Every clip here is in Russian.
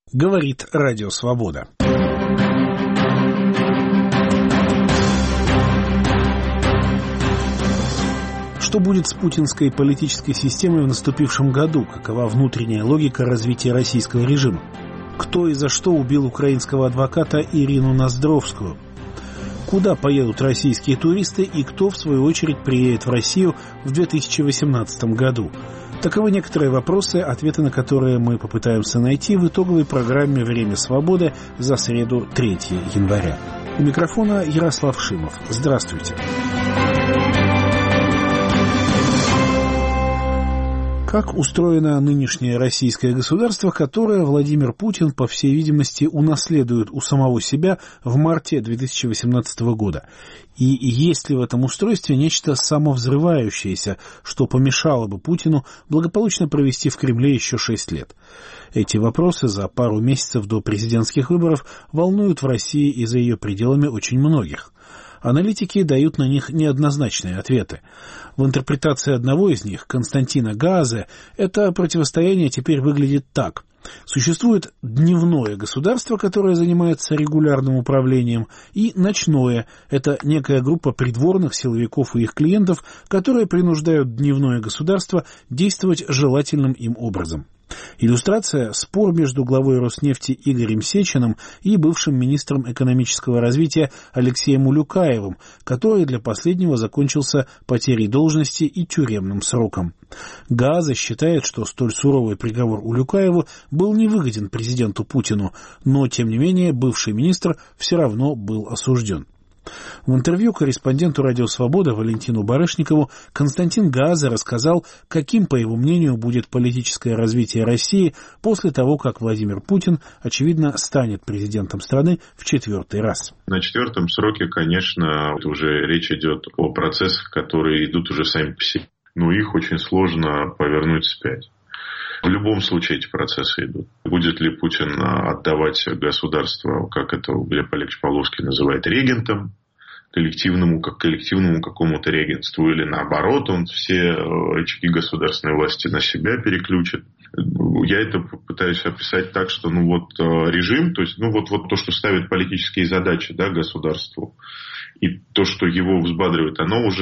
Говорит Радио Свобода. Что будет с путинской политической системой в наступившем году? Какова внутренняя логика развития российского режима? Кто и за что убил украинского адвоката Ирину Ноздровскую? Куда поедут российские туристы и кто, в свою очередь, приедет в Россию в 2018 году? Таковы некоторые вопросы, ответы на которые мы попытаемся найти в итоговой программе «Время свободы» за среду 3 января. У микрофона Ярослав Шимов. Здравствуйте. Как устроено нынешнее российское государство, которое Владимир Путин, по всей видимости, унаследует у самого себя в марте 2018 года? И есть ли в этом устройстве нечто самовзрывающееся, что помешало бы Путину благополучно провести в Кремле еще 6 лет? Эти вопросы за пару месяцев до президентских выборов волнуют в России и за ее пределами очень многих. Аналитики дают на них неоднозначные ответы. В интерпретации одного из них, Константина Гааза, это противостояние теперь выглядит так. Существует дневное государство, которое занимается регулярным управлением, и ночное – это некая группа придворных силовиков и их клиентов, которые принуждают дневное государство действовать желательным им образом. Иллюстрация – спор между главой Роснефти Игорем Сечиным и бывшим министром экономического развития Алексеем Улюкаевым, который для последнего закончился потерей должности и тюремным сроком. Гааза считает, что столь суровый приговор Улюкаеву был невыгоден президенту Путину, но, тем не менее, бывший министр все равно был осужден. В интервью корреспонденту «Радио Свобода» Валентину Барышникову Константин Гааза рассказал, каким, по его мнению, будет политическое развитие России после того, как Владимир Путин, очевидно, станет президентом страны в 4-й раз. На 4-м сроке, конечно, уже речь идет о процессах, которые идут уже сами по себе. Но их очень сложно повернуть вспять. В любом случае эти процессы идут. Будет ли Путин отдавать государство, как это Глеб Олегович Павловский называет, регентом, коллективному какому-то регентству, или наоборот, он все рычаги государственной власти на себя переключит. Я это пытаюсь описать так, что режим, то есть то, что ставит политические задачи, да, государству, и то, что его взбадривает, оно уже,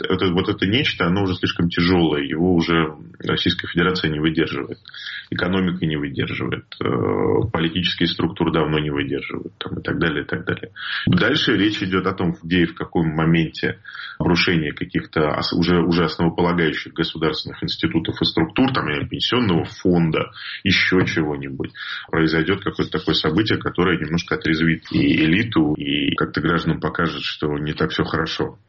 это нечто, оно уже слишком тяжелое, его уже Российская Федерация не выдерживает, экономика не выдерживает, политические структуры давно не выдерживают, и так далее, и так далее. Дальше речь идет о том, где и в каком моменте обрушения каких-то уже основополагающих государственных институтов и структур, пенсионного фонда, еще чего-нибудь, произойдет какое-то такое событие, которое немножко отрезвит и элиту, и как-то гражданам покажет, что не так все хорошо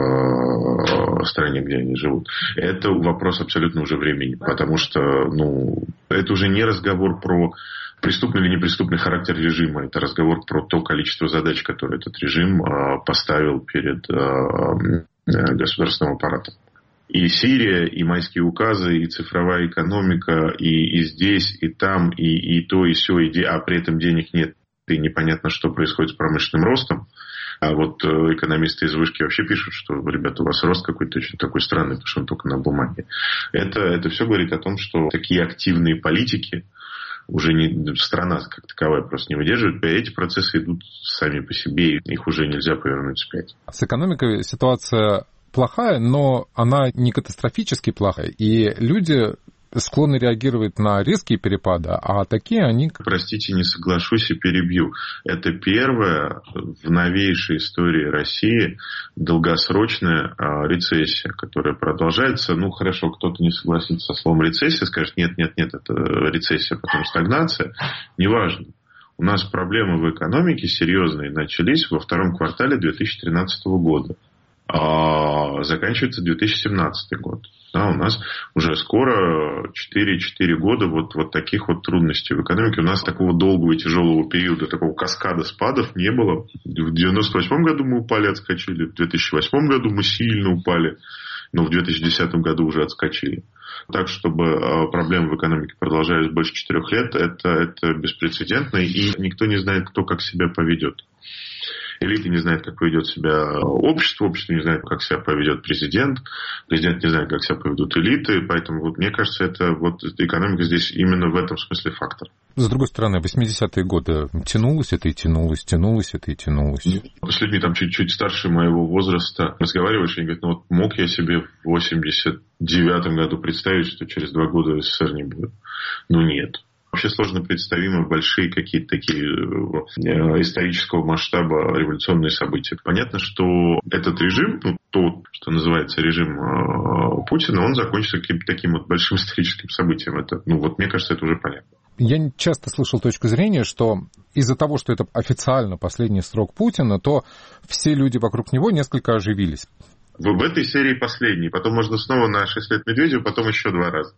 в стране, где они живут. Это вопрос абсолютно уже времени, потому что это уже не разговор про преступный или непреступный характер режима, это разговор про то количество задач, которые этот режим поставил перед государственным аппаратом. И Сирия, и майские указы, и цифровая экономика, и здесь, и там, и то, и сё, а при этом денег нет, и непонятно, что происходит с промышленным ростом. А вот экономисты из вышки вообще пишут, что, ребята, у вас рост какой-то очень такой странный, потому что он только на бумаге. Это все говорит о том, что такие активные политики уже страна как таковая просто не выдерживает. Эти процессы идут сами по себе, и их уже нельзя повернуть вспять. С экономикой ситуация плохая, но она не катастрофически плохая. И люди склонны реагировать на резкие перепады, а такие они... Простите, не соглашусь и перебью. Это первая в новейшей истории России долгосрочная рецессия, которая продолжается. Хорошо, кто-то не согласится со словом рецессия, скажет, нет, это рецессия, потом стагнация. Неважно. У нас проблемы в экономике серьезные начались во втором квартале 2013 года. Заканчивается 2017 год. У нас уже скоро 4 года вот таких вот трудностей в экономике. У нас такого долгого и тяжелого периода, такого каскада спадов не было. В 98 году мы упали, отскочили. В 2008 году мы сильно упали. Но в 2010 году уже отскочили. Так, чтобы проблемы в экономике продолжались больше 4 лет, это беспрецедентно. И никто не знает, кто как себя поведет. Элита не знает, как поведет себя общество не знает, как себя поведет президент не знает, как себя поведут элиты, поэтому вот, мне кажется, это вот экономика здесь именно в этом смысле фактор. С другой стороны, 80-е годы тянулось это и тянулось. С людьми там чуть-чуть старше моего возраста разговариваешь, и они говорят, ну вот мог я себе в 89-м году представить, что через 2 года СССР не будет? Ну нет. Вообще сложно представимы большие какие-то такие исторического масштаба революционные события. Понятно, что этот режим, то, что называется режим Путина, он закончится каким-то таким вот большим историческим событием. Это, мне кажется, это уже понятно. Я часто слышал точку зрения, что из-за того, что это официально последний срок Путина, то все люди вокруг него несколько оживились. В этой серии последний. Потом можно снова на 6 лет Медведеву, потом еще 2 раза.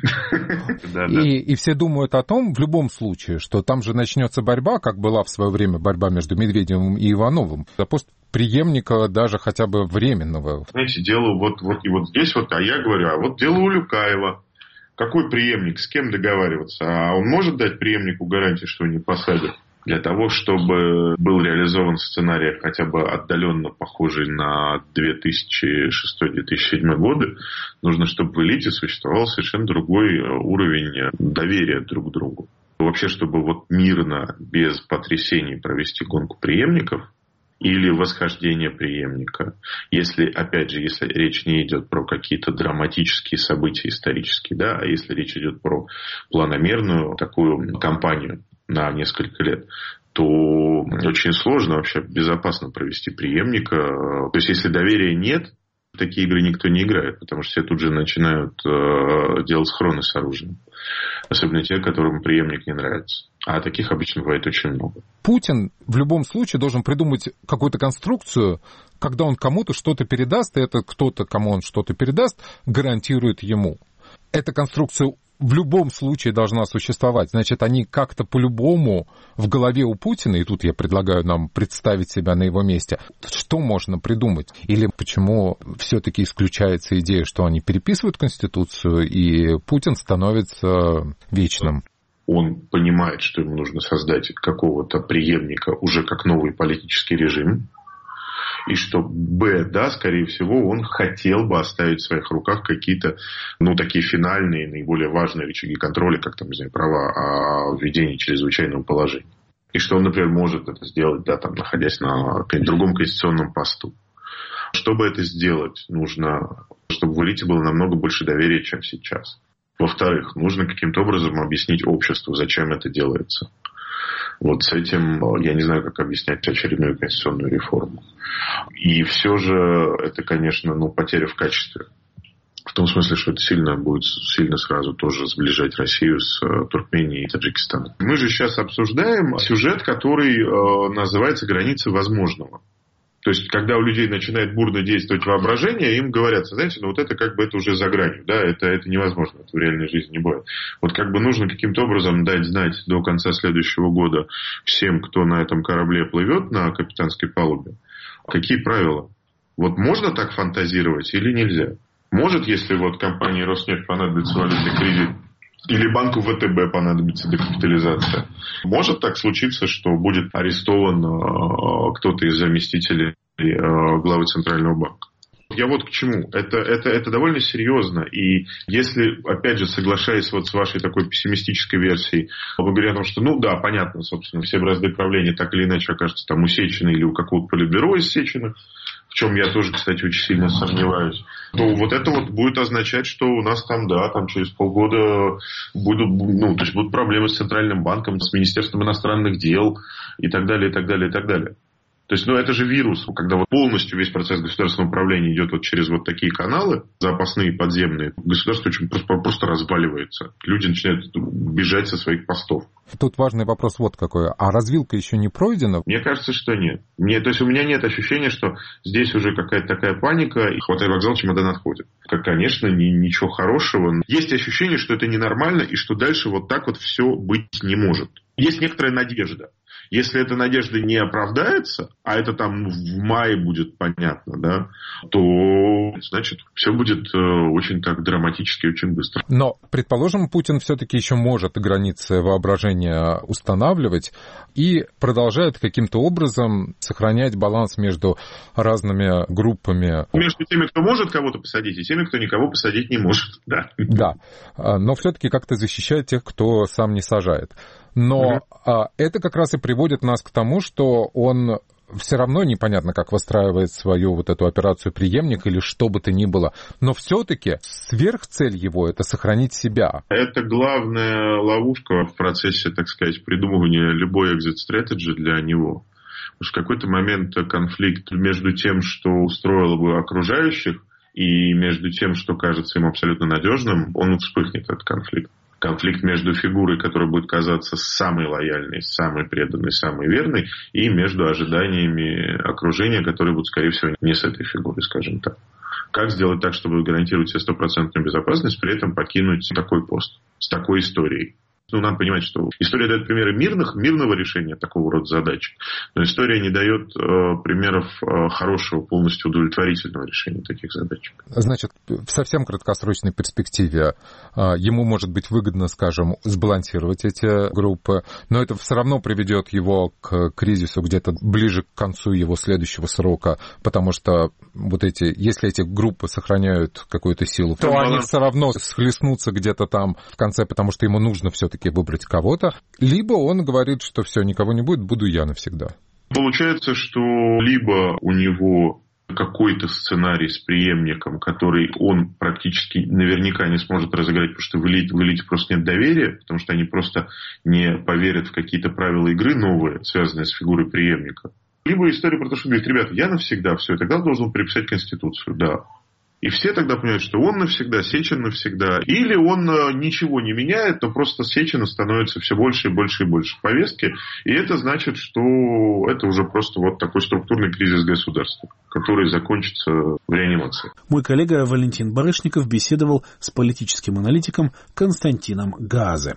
И все думают о том, в любом случае, что там же начнется борьба, как была в свое время борьба между Медведевым и Ивановым, за пост преемника даже хотя бы временного. Знаете, дело вот здесь, а я говорю, дело у Люкаева. Какой преемник, с кем договариваться? А он может дать преемнику гарантии, что его не посадят? Для того, чтобы был реализован сценарий хотя бы отдаленно похожий на 2006-2007 годы, нужно, чтобы в элите существовал совершенно другой уровень доверия друг к другу. Вообще, чтобы мирно, без потрясений провести гонку преемников или восхождение преемника, если речь не идет про какие-то драматические события исторические, а если речь идет про планомерную такую кампанию на несколько лет, то очень сложно вообще безопасно провести преемника. То есть, если доверия нет, в такие игры никто не играет, потому что все тут же начинают делать схроны с оружием. Особенно те, которым преемник не нравится. А таких обычно бывает очень много. Путин в любом случае должен придумать какую-то конструкцию, когда он кому-то что-то передаст, и этот кто-то, кому он что-то передаст, гарантирует ему. Эта конструкция в любом случае должна существовать. Значит, они как-то по-любому в голове у Путина, и тут я предлагаю нам представить себя на его месте, что можно придумать? Или почему все-таки исключается идея, что они переписывают Конституцию, и Путин становится вечным? Он понимает, что ему нужно создать какого-то преемника уже как новый политический режим. И что скорее всего, он хотел бы оставить в своих руках какие-то, такие финальные, наиболее важные рычаги контроля, как права о введении чрезвычайного положения. И что он, например, может это сделать, находясь на другом конституционном посту. Чтобы это сделать, нужно, чтобы в элите было намного больше доверия, чем сейчас. Во-вторых, нужно каким-то образом объяснить обществу, зачем это делается. Вот с этим я не знаю, как объяснять очередную конституционную реформу. И все же это, конечно, потеря в качестве. В том смысле, что это будет сильно сразу тоже сближать Россию с Туркменией и Таджикистаном. Мы же сейчас обсуждаем сюжет, который называется «Границы возможного». То есть, когда у людей начинает бурно действовать воображение, им говорят, знаете, это уже за гранью, это невозможно, это в реальной жизни не будет. Нужно каким-то образом дать знать до конца следующего года всем, кто на этом корабле плывет на капитанской палубе, какие правила. Можно так фантазировать или нельзя? Может, если компании Роснефть понадобится валютный кредит, или банку ВТБ понадобится декапитализация. Может так случиться, что будет арестован кто-то из заместителей главы Центрального банка. Я к чему. Это довольно серьезно. И если, опять же, соглашаясь с вашей такой пессимистической версией, вы говорите о том, что, понятно, собственно, все бразды правления так или иначе окажутся там у Сечина или у какого-то политбюро из Сечина, в чем я тоже, кстати, очень сильно сомневаюсь, то это будет означать, что у нас там через полгода будут проблемы с Центральным банком, с Министерством иностранных дел и так далее, и так далее, и так далее. То есть, это же вирус, когда полностью весь процесс государственного управления идет через такие каналы, запасные, подземные, государство очень просто разваливается. Люди начинают бежать со своих постов. Тут важный вопрос какой. А развилка еще не пройдена? Мне кажется, что нет. У меня нет ощущения, что здесь уже какая-то такая паника, и хватай вокзал, чемодан отходит. Конечно, ничего хорошего. Есть ощущение, что это ненормально, и что дальше так все быть не может. Есть некоторая надежда. Если эта надежда не оправдается, а это там в мае будет понятно, да, то, значит, все будет очень так драматически, очень быстро. Но, предположим, Путин все-таки еще может границы воображения устанавливать и продолжает каким-то образом сохранять баланс между разными группами. Между теми, кто может кого-то посадить, и теми, кто никого посадить не может. Да. Да. Но все-таки как-то защищает тех, кто сам не сажает. Но это как раз и приводит нас к тому, что он все равно непонятно, как выстраивает свою вот эту операцию преемник или что бы то ни было. Но все-таки сверхцель его — это сохранить себя. Это главная ловушка в процессе, так сказать, придумывания любой exit-strategy для него. Потому что в какой-то момент конфликт между тем, что устроило бы окружающих, и между тем, что кажется им абсолютно надежным, он вспыхнет, этот конфликт. Конфликт между фигурой, которая будет казаться самой лояльной, самой преданной, самой верной, и между ожиданиями окружения, которые будут, скорее всего, не с этой фигурой, скажем так. Как сделать так, чтобы гарантировать себе стопроцентную безопасность, при этом покинуть такой пост с такой историей? Надо понимать, что история дает примеры мирного решения такого рода задач, но история не дает примеров хорошего, полностью удовлетворительного решения таких задач. Значит, в совсем краткосрочной перспективе ему может быть выгодно, скажем, сбалансировать эти группы, но это все равно приведет его к кризису где-то ближе к концу его следующего срока, потому что если эти группы сохраняют какую-то силу, то они все равно схлестнутся где-то там в конце, потому что ему нужно все-таки выбрать кого-то, либо он говорит, что все, никого не будет, буду я навсегда. Получается, что либо у него какой-то сценарий с преемником, который он практически наверняка не сможет разыграть, потому что в элите просто нет доверия, потому что они просто не поверят в какие-то правила игры новые, связанные с фигурой преемника. Либо история про то, что говорит, ребята, я навсегда, все, и тогда должен переписать Конституцию, да. И все тогда понимают, что он навсегда, Сечин навсегда. Или он ничего не меняет, но просто Сечина становится все больше и больше и больше повестки. И это значит, что это уже просто вот такой структурный кризис государства, который закончится в реанимации. Мой коллега Валентин Барышников беседовал с политическим аналитиком Константином Газе.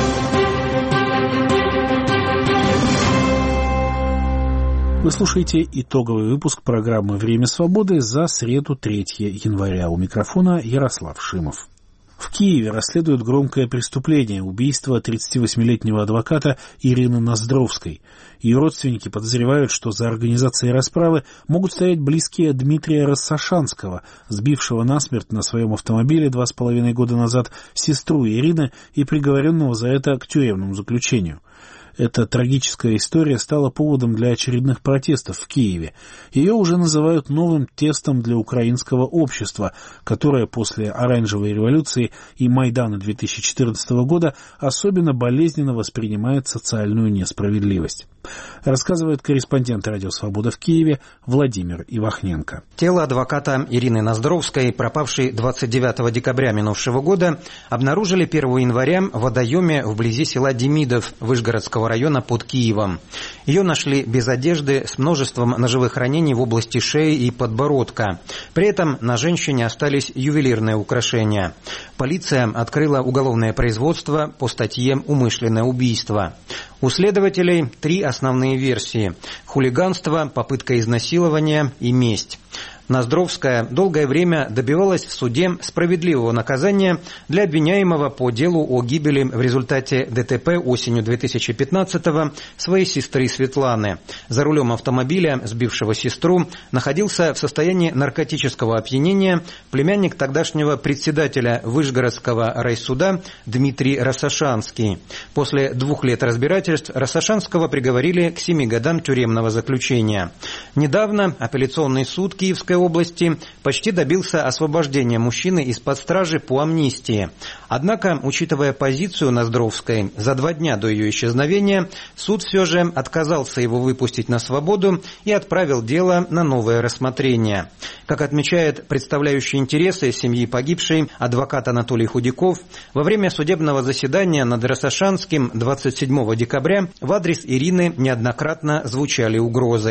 Вы слушаете итоговый выпуск программы «Время свободы» за среду 3 января. У микрофона Ярослав Шимов. В Киеве расследуют громкое преступление – убийство 38-летнего адвоката Ирины Ноздровской. Ее родственники подозревают, что за организацией расправы могут стоять близкие Дмитрия Рассашанского, сбившего насмерть на своем автомобиле 2,5 года назад сестру Ирины и приговоренного за это к тюремному заключению. Эта трагическая история стала поводом для очередных протестов в Киеве. Ее уже называют новым тестом для украинского общества, которое после Оранжевой революции и Майдана 2014 года особенно болезненно воспринимает социальную несправедливость. Рассказывает корреспондент «Радио Свобода» в Киеве Владимир Ивахненко. Тело адвоката Ирины Ноздровской, пропавшей 29 декабря минувшего года, обнаружили 1 января в водоеме вблизи села Демидов Вышгородского района под Киевом. Ее нашли без одежды, с множеством ножевых ранений в области шеи и подбородка. При этом на женщине остались ювелирные украшения. Полиция открыла уголовное производство по статье «Умышленное убийство». У следователей 3 основные версии – хулиганство, попытка изнасилования и месть. Ноздровская долгое время добивалась в суде справедливого наказания для обвиняемого по делу о гибели в результате ДТП осенью 2015-го своей сестры Светланы. За рулем автомобиля, сбившего сестру, находился в состоянии наркотического опьянения племянник тогдашнего председателя Вышгородского райсуда Дмитрий Рассашанский. После 2 лет разбирательств Рассашанского приговорили к 7 годам тюремного заключения. Недавно апелляционный суд Киевской области почти добился освобождения мужчины из-под стражи по амнистии. Однако, учитывая позицию Ноздровской, за 2 дня до ее исчезновения суд все же отказался его выпустить на свободу и отправил дело на новое рассмотрение. Как отмечает представляющий интересы семьи погибшей адвокат Анатолий Худяков, во время судебного заседания над Рассашанским 27 декабря в адрес Ирины неоднократно звучали угрозы.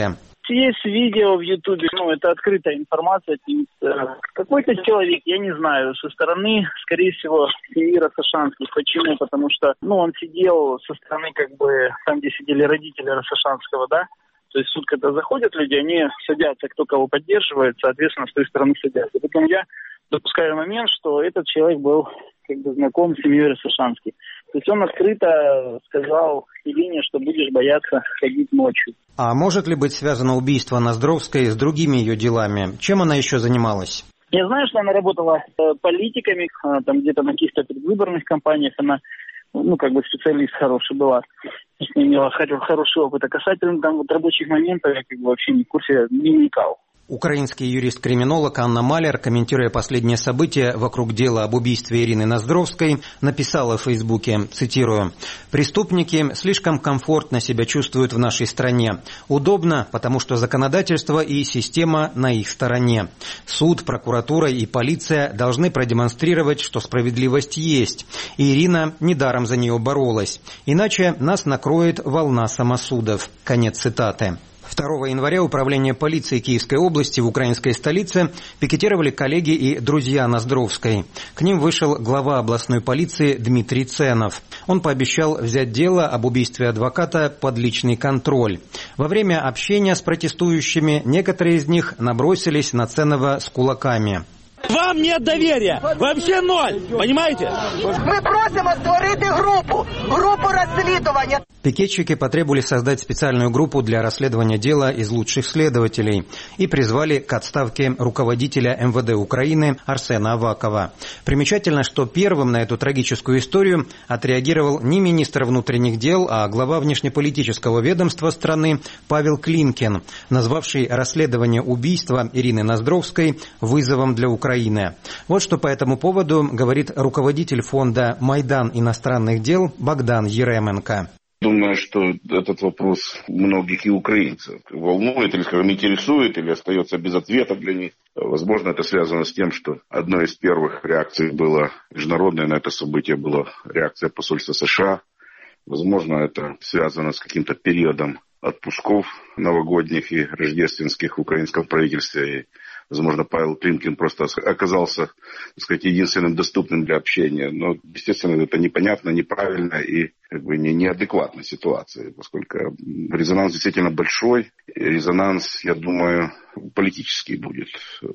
Есть видео в Ютубе, это открытая информация. Какой-то человек, я не знаю, со стороны, скорее всего, семьи Рассашанских. Почему? Потому что, он сидел со стороны, там, где сидели родители Рассашанского, да? То есть в суд, когда заходят люди, они садятся, кто кого поддерживает, соответственно, с той стороны садятся. Поэтому я допускаю момент, что этот человек был знаком с семьей Рассашанских. То есть он открыто сказал Ирине, что будешь бояться ходить ночью. А может ли быть связано убийство Ноздровской с другими ее делами? Чем она еще занималась? Я знаю, что она работала политиками, там где-то на каких-то предвыборных кампаниях. Она, специалист хороший была. Имела хороший опыт. А касательно рабочих моментов, я вообще не в курсе, не вникал. Украинский юрист-криминолог Анна Маляр, комментируя последние события вокруг дела об убийстве Ирины Ноздровской, написала в Фейсбуке, цитирую, «Преступники слишком комфортно себя чувствуют в нашей стране. Удобно, потому что законодательство и система на их стороне. Суд, прокуратура и полиция должны продемонстрировать, что справедливость есть. И Ирина недаром за нее боролась. Иначе нас накроет волна самосудов». Конец цитаты. 2 января управление полиции Киевской области в украинской столице пикетировали коллеги и друзья Ноздровской. К ним вышел глава областной полиции Дмитрий Ценов. Он пообещал взять дело об убийстве адвоката под личный контроль. Во время общения с протестующими некоторые из них набросились на Ценова с кулаками. Вам нет доверия. Вообще ноль. Понимаете? Мы просим створить группу расследования. Пикетчики потребовали создать специальную группу для расследования дела из лучших следователей и призвали к отставке руководителя МВД Украины Арсена Авакова. Примечательно, что первым на эту трагическую историю отреагировал не министр внутренних дел, а глава внешнеполитического ведомства страны Павел Климкин, назвавший расследование убийства Ирины Ноздровской вызовом для Украины. Вот что по этому поводу говорит руководитель фонда «Майдан иностранных дел» Богдан Еременко. Думаю, что этот вопрос многих и украинцев волнует, или, скажем, интересует, или остается без ответа для них. Возможно, это связано с тем, что одной из первых реакций была международная на это событие, была реакция посольства США. Возможно, это связано с каким-то периодом отпусков новогодних и рождественских в украинском правительстве. И, возможно, Павел Климкин просто оказался, так сказать, единственным доступным для общения. Но, естественно, это непонятно, неправильно и неадекватная ситуация, поскольку резонанс действительно большой. Резонанс, я думаю, политический будет.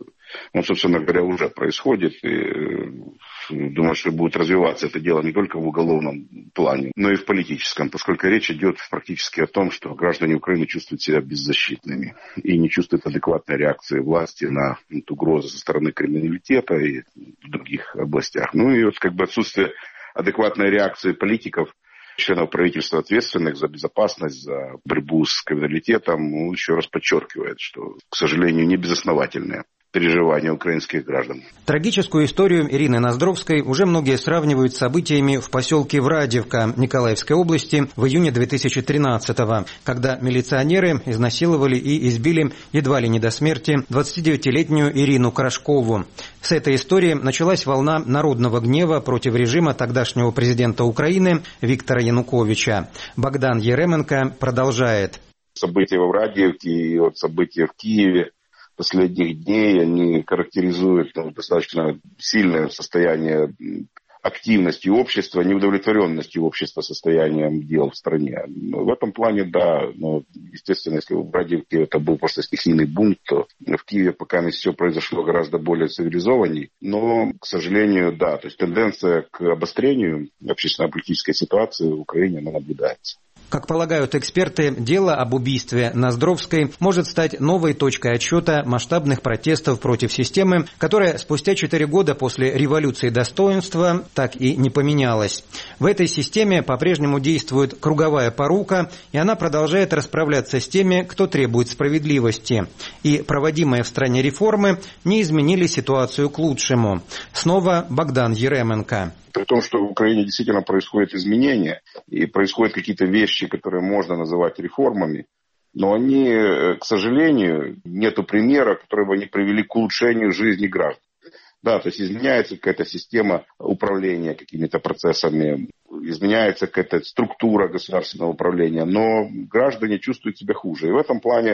Он, собственно говоря, уже происходит. И думаю, что будет развиваться это дело не только в уголовном плане, но и в политическом, поскольку речь идет практически о том, что граждане Украины чувствуют себя беззащитными и не чувствуют адекватной реакции власти на угрозы со стороны криминалитета и в других областях. И отсутствие адекватной реакции политиков, членов правительства, ответственных за безопасность, за борьбу с криминалитетом, еще раз подчеркивает, что, к сожалению, не безосновательное переживания украинских граждан. Трагическую историю Ирины Ноздровской уже многие сравнивают с событиями в поселке Врадевка Николаевской области в июне 2013-го, когда милиционеры изнасиловали и избили едва ли не до смерти 29-летнюю Ирину Крашкову. С этой истории началась волна народного гнева против режима тогдашнего президента Украины Виктора Януковича. Богдан Еременко продолжает. События во Врадевке и события в Киеве последних дней, они характеризуют достаточно сильное состояние активности общества, неудовлетворенности общества состоянием дел в стране. В этом плане, да, но, естественно, если в Врадевке это был просто стихийный бунт, то в Киеве пока все произошло гораздо более цивилизованней. Но, к сожалению, да, то есть тенденция к обострению общественно-политической ситуации в Украине она наблюдается. Как полагают эксперты, дело об убийстве Ноздровской может стать новой точкой отсчета масштабных протестов против системы, которая спустя 4 года после революции достоинства так и не поменялась. В этой системе по-прежнему действует круговая порука, и она продолжает расправляться с теми, кто требует справедливости. И проводимые в стране реформы не изменили ситуацию к лучшему. Снова Богдан Еременко. При том, что в Украине действительно происходят изменения и происходят какие-то вещи, которые можно называть реформами, но они, к сожалению, нету примера, которые бы они привели к улучшению жизни граждан. Да, то есть изменяется какая-то система управления какими-то процессами, изменяется какая-то структура государственного управления, но граждане чувствуют себя хуже. И в этом плане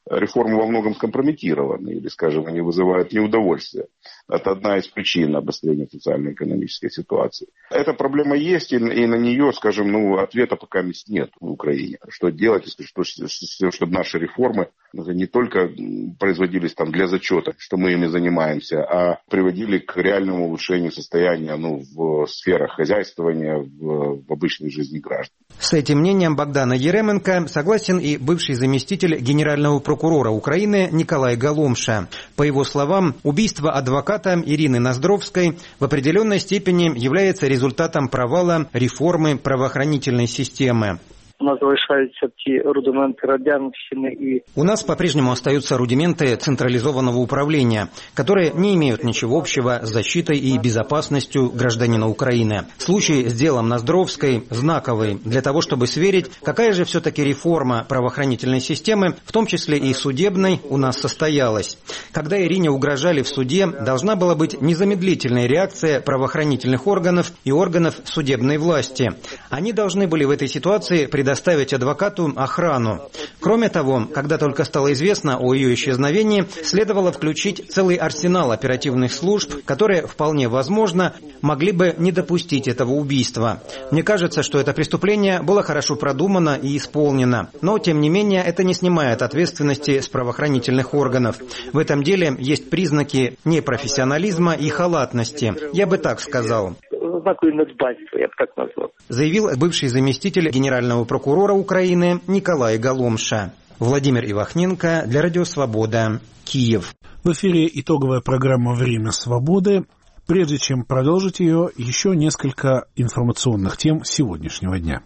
реформы во многом скомпрометированы или, скажем, они вызывают неудовольствие. Это одна из причин обострения социально-экономической ситуации. Эта проблема есть, и на нее, скажем, ответа пока нет в Украине. Что делать, чтобы наши реформы не только производились для зачета, что мы ими занимаемся, а приводили к реальному улучшению состояния в сферах хозяйствования, в обычной жизни граждан. С этим мнением Богдана Еременко согласен и бывший заместитель генерального прокурора Украины Николай Галомша. По его словам, убийство адвоката Ирины Ноздровской в определенной степени является результатом провала реформы правоохранительной системы. У нас залишаються ті рудименти радянщины и... У нас по-прежнему остаются рудименты централизованного управления, которые не имеют ничего общего с защитой и безопасностью гражданина Украины. Случай с делом Ноздровской знаковый для того, чтобы сверить, какая же все-таки реформа правоохранительной системы, в том числе и судебной, у нас состоялась. Когда Ирине угрожали в суде, должна была быть незамедлительная реакция правоохранительных органов и органов судебной власти. Они должны были в этой ситуации предоставить адвокату охрану. Кроме того, когда только стало известно о ее исчезновении, следовало включить целый арсенал оперативных служб, которые, вполне возможно, могли бы не допустить этого убийства. Мне кажется, что это преступление было хорошо продумано и исполнено. Но, тем не менее, это не снимает ответственности с правоохранительных органов. В этом деле есть признаки непрофессионализма и халатности. Я бы так сказал. Я бы так назвал. Заявил бывший заместитель генерального прокурора Украины Николай Галомша. Владимир Ивахненко для Радио Свобода, Киев. В эфире итоговая программа «Время свободы». Прежде чем продолжить ее, еще несколько информационных тем сегодняшнего дня.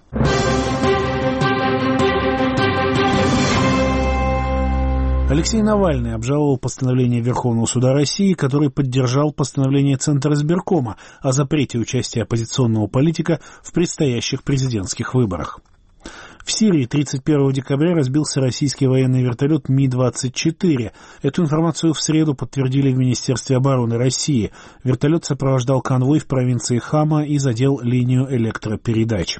Алексей Навальный обжаловал постановление Верховного суда России, который поддержал постановление Центра избиркома о запрете участия оппозиционного политика в предстоящих президентских выборах. В Сирии 31 декабря разбился российский военный вертолет Ми-24. Эту информацию в среду подтвердили в Министерстве обороны России. Вертолет сопровождал конвой в провинции Хама и задел линию электропередач.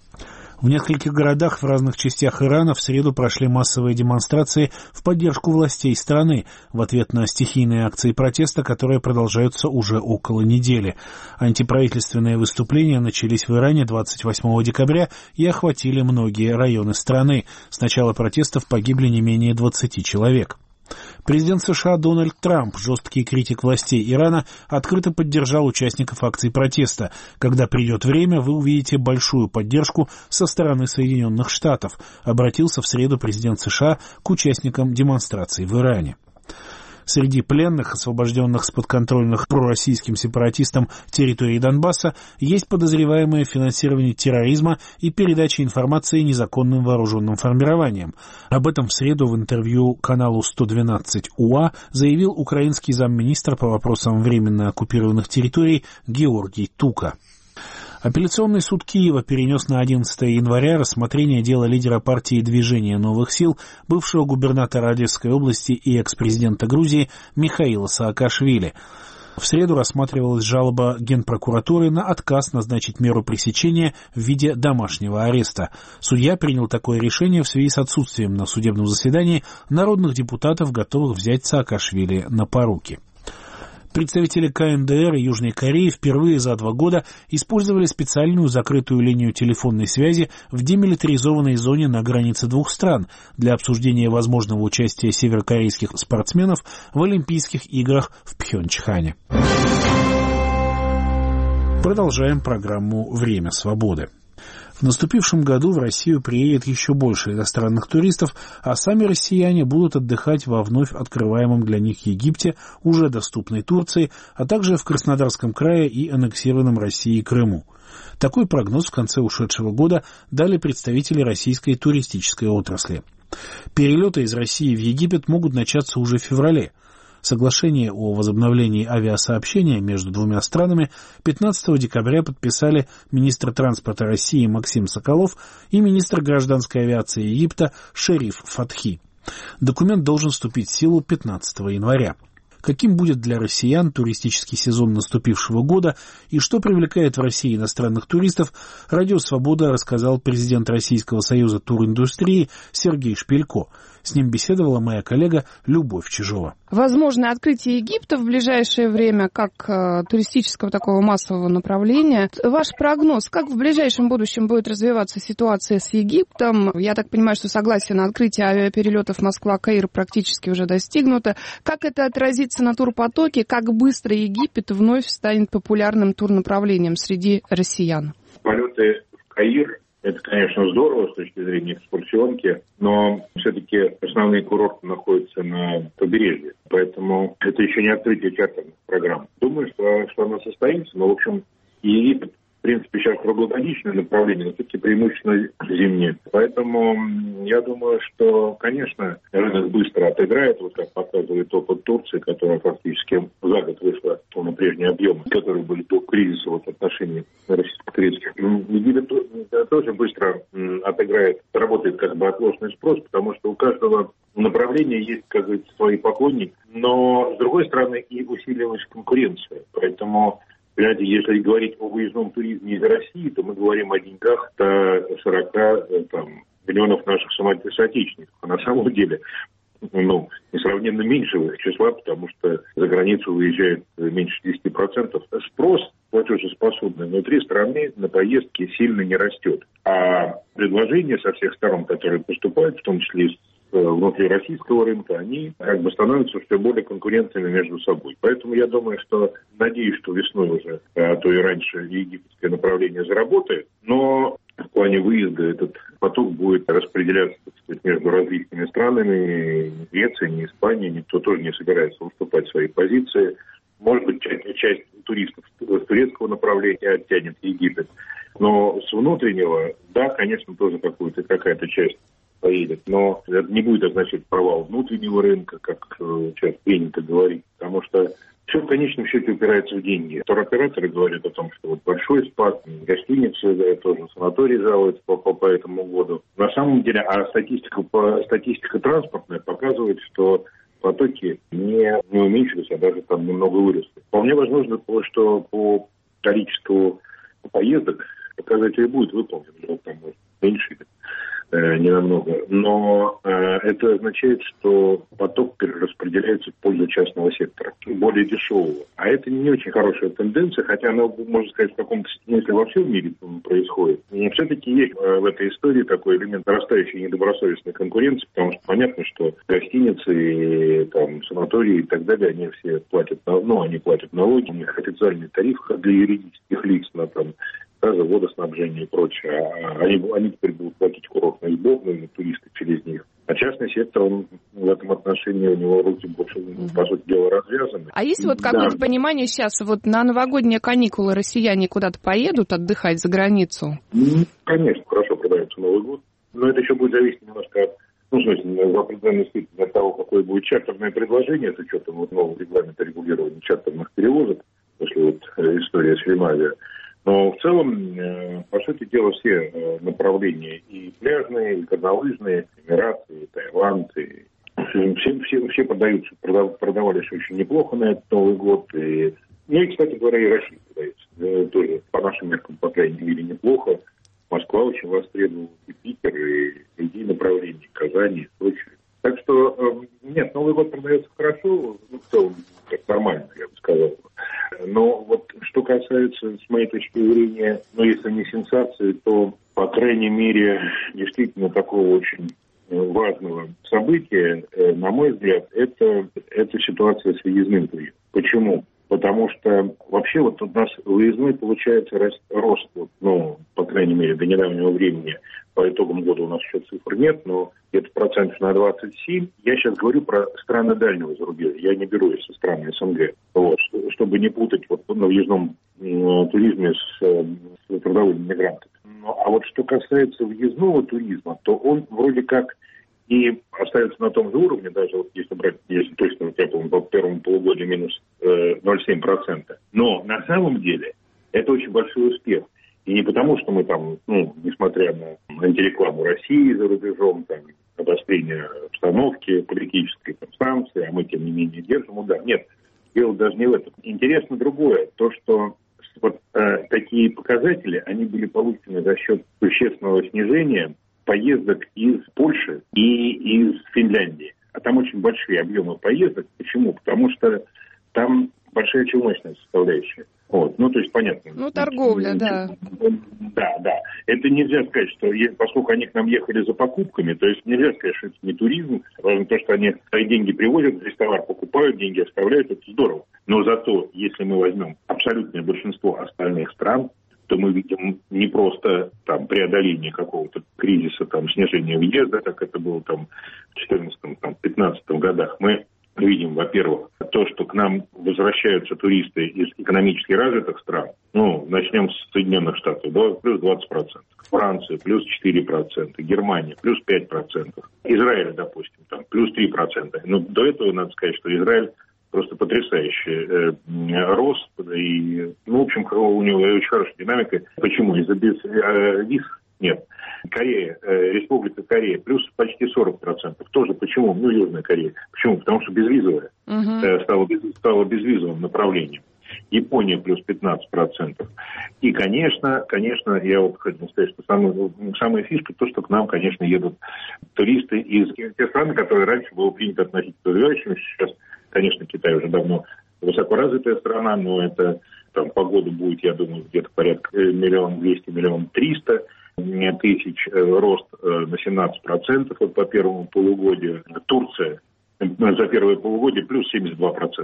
В нескольких городах в разных частях Ирана в среду прошли массовые демонстрации в поддержку властей страны в ответ на стихийные акции протеста, которые продолжаются уже около недели. Антиправительственные выступления начались в Иране 28 декабря и охватили многие районы страны. С начала протестов погибли не менее 20 человек. Президент США Дональд Трамп, жесткий критик властей Ирана, открыто поддержал участников акций протеста. Когда придет время, вы увидите большую поддержку со стороны Соединенных Штатов, обратился в среду президент США к участникам демонстраций в Иране. Среди пленных, освобожденных с подконтрольных пророссийским сепаратистам территории Донбасса, есть подозреваемые в финансировании терроризма и передаче информации незаконным вооруженным формированием. Об этом в среду в интервью каналу 112 УА заявил украинский замминистра по вопросам временно оккупированных территорий Георгий Тука. Апелляционный суд Киева перенес на 11 января рассмотрение дела лидера партии «Движение новых сил», бывшего губернатора Одесской области и экс-президента Грузии Михаила Саакашвили. В среду рассматривалась жалоба Генпрокуратуры на отказ назначить меру пресечения в виде домашнего ареста. Судья принял такое решение в связи с отсутствием на судебном заседании народных депутатов, готовых взять Саакашвили на поруки. Представители КНДР и Южной Кореи впервые за 2 года использовали специальную закрытую линию телефонной связи в демилитаризованной зоне на границе 2 стран для обсуждения возможного участия северокорейских спортсменов в Олимпийских играх в Пхёнчхане. Продолжаем программу «Время свободы». В наступившем году в Россию приедет еще больше иностранных туристов, а сами россияне будут отдыхать во вновь открываемом для них Египте, уже доступной Турции, а также в Краснодарском крае и аннексированном Россией Крыму. Такой прогноз в конце ушедшего года дали представители российской туристической отрасли. Перелеты из России в Египет могут начаться уже в феврале. Соглашение о возобновлении авиасообщения между 2 странами 15 декабря подписали министр транспорта России Максим Соколов и министр гражданской авиации Египта Шериф Фатхи. Документ должен вступить в силу 15 января. Каким будет для россиян туристический сезон наступившего года и что привлекает в России иностранных туристов, Радио «Свобода» рассказал президент Российского союза туриндустрии Сергей Шпилько. С ним беседовала моя коллега Любовь Чижова. Возможно открытие Египта в ближайшее время как туристического такого массового направления. Ваш прогноз, как в ближайшем будущем будет развиваться ситуация с Египтом? Я так понимаю, что согласие на открытие авиаперелетов Москва-Каир практически уже достигнуто. Как это отразится на турпотоке? Как быстро Египет вновь станет популярным турнаправлением среди россиян? Полеты в Каир — это, конечно, здорово с точки зрения экскурсионки, но все-таки основные курорты находятся на побережье, поэтому это еще не открытие чартерных программ. Думаю, что оно состоится, но, в общем, Египет, в принципе, сейчас круглогодичное направление, но все-таки преимущественно зимнее. Поэтому я думаю, что, конечно, рынок быстро отыграет, вот как показывает опыт Турции, которая фактически за год вышла на прежние объемы, которые были до кризиса в отношении российско-турецких. Египет тоже быстро отыграет, работает как бы отложенный спрос, потому что у каждого направления есть, как говорится, свои поклонники, но, с другой стороны, и усиливалась конкуренция. Поэтому, понимаете, если говорить о выездном туризме из России, то мы говорим о деньгах до 40 миллионов наших соотечественников. А на самом деле, несравненно меньшего их числа, потому что за границу выезжает меньше 10%. Спрос платежеспособный внутри страны на поездки сильно не растет. А предложения со всех сторон, которые поступают, в том числе внутри российского рынка, они как бы становятся все более конкурентными между собой. Поэтому я думаю, надеюсь, что весной уже, а то и раньше, египетское направление заработает, но в плане выезда этот поток будет распределяться, так сказать, между различными странами. Ни Греция, ни Испания, никто тоже не собирается уступать свои позиции. Может быть, часть туристов с турецкого направления оттянет Египет. Но с внутреннего, да, конечно, тоже какая-то часть поедет. Но это не будет означать провал внутреннего рынка, как сейчас принято говорить. Потому что все в конечном счете упирается в деньги. Туроператоры говорят о том, что вот большой спад, гостиницы, тоже санатории жалуются по этому году. На самом деле, статистика транспортная показывает, что потоки не уменьшились, а даже там немного выросли. Вполне возможно, что по количеству поездок показатель будет выполнен, там может меньше, не намного. Но это означает, что поток перераспределяется в пользу частного сектора, более дешевого. А это не очень хорошая тенденция, хотя она, можно сказать, в каком-то смысле во всем мире происходит. И все-таки есть в этой истории такой элемент нарастающей недобросовестной конкуренции, потому что понятно, что гостиницы, санатории и так далее, они все платят, они платят налоги, у них официальный тариф для юридических лиц на водоснабжение и прочее. Они теперь будут платить курортный сбор, туристы через них. А частный сектор, он в этом отношении, у него руки больше, по сути дела, развязаны. А есть какое-то понимание сейчас, на новогодние каникулы россияне куда-то поедут отдыхать за границу? Конечно, хорошо продается Новый год. Но это еще будет зависеть немножко в определенной степени от того, какое будет чартерное предложение, с учетом нового регламента регулирования чартерных перевозок, после истории с Римавиа. Но в целом, по сути дела, все направления, и пляжные, и горнолыжные, Эмираты, и Таиланд, все продавались очень неплохо на этот Новый год. И кстати говоря, и Россия продается. Тоже, по нашим меркам, по крайней мере, неплохо. Москва очень востребована, и Питер, и другие направления, Казань, и прочее. Так что, нет, Новый год продается хорошо, в целом, как нормально, я бы сказал. Но что касается, с моей точки зрения, если не сенсации, то, по крайней мере, действительно такого очень важного события, на мой взгляд, это ситуация с выездным туризмом. Почему? Потому что вообще у нас выездной, получается, рост, по крайней мере, до недавнего времени, по итогам года у нас еще цифр нет, но где-то процентов на 27. Я сейчас говорю про страны дальнего зарубежья, я не беру их со стран СНГ. Чтобы не путать на въездном туризме с трудовыми мигрантами. А что касается въездного туризма, то он вроде как и остается на том же уровне, даже если точно по первому полугодию минус 0,7%. Но на самом деле это очень большой успех. И не потому, что мы несмотря на антирекламу России за рубежом, обострение обстановки политической, санкции, а мы, тем не менее, держим удар. Нет, дело даже не в этом. Интересно другое, то, что такие показатели, они были получены за счет существенного снижения поездок из Польши и из Финляндии. А там очень большие объемы поездок. Почему? Потому что там большая челночная составляющая. Вот. Ну, то есть, понятно. Ну, торговля, да. Да. Это нельзя сказать, что поскольку они к нам ехали за покупками, то есть нельзя сказать, что это не туризм. Важно то, что они свои деньги привозят, здесь товар покупают, деньги оставляют, это здорово. Но зато, если мы возьмем абсолютное большинство остальных стран, то мы видим не просто там преодоление какого-то кризиса, там, снижение въезда, как это было там в 2014-2015 годах. Мы видим, во-первых, то, что к нам возвращаются туристы из экономически развитых стран. Ну, начнем с Соединенных Штатов, плюс 20%. Франция, плюс 4%. Германия, плюс 5%. Израиль, допустим, там, плюс 3%. Но до этого надо сказать, что Израиль просто потрясающий рост. И, ну, в общем, у него очень хорошая динамика. Почему? Из-за виз нет. Корея, Республика Корея, плюс почти 40%. Тоже почему? Ну, Южная Корея. Почему? Потому что безвизовая. Стала безвизовым направлением. Япония плюс 15%. И, конечно, я вот хотел сказать, что самая фишка, то, что к нам, конечно, едут туристы из тех стран, которые раньше было принято относить к развивающимся. Сейчас, конечно, Китай уже давно высокоразвитая страна, но это там по году будет, я думаю, где-то порядка 1 200 000 – 300 000 рост на 17% вот по первому полугодию. Турция за первое полугодие плюс 72%.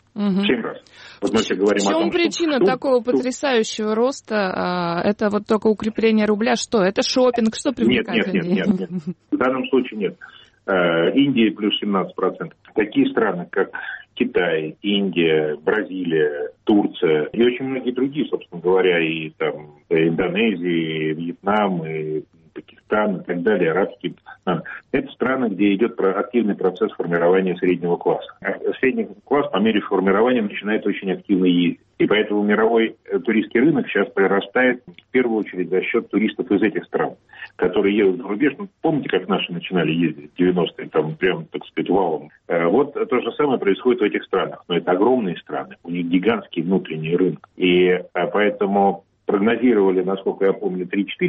7 раз. Вот мы все говорим в чем о том, причина такого потрясающего роста? Это вот только укрепление рубля? Что? Это шопинг? Что привлекает людей? Нет. В данном случае нет. Индия плюс 17%. Такие страны, как Китай, Индия, Бразилия, Турция и очень многие другие, собственно говоря, и там Индонезия, и Вьетнам, и Пакистан и так далее, арабские страны. Это страны, где идет активный процесс формирования среднего класса. Средний класс по мере формирования начинает очень активно ездить. И поэтому мировой туристский рынок сейчас прирастает в первую очередь за счет туристов из этих стран, которые едут за рубеж. Ну, помните, как наши начинали ездить в 90-е, там прям, так сказать, валом. Вот то же самое происходит в этих странах. Но это огромные страны, у них гигантский внутренний рынок. И поэтому прогнозировали, насколько я помню,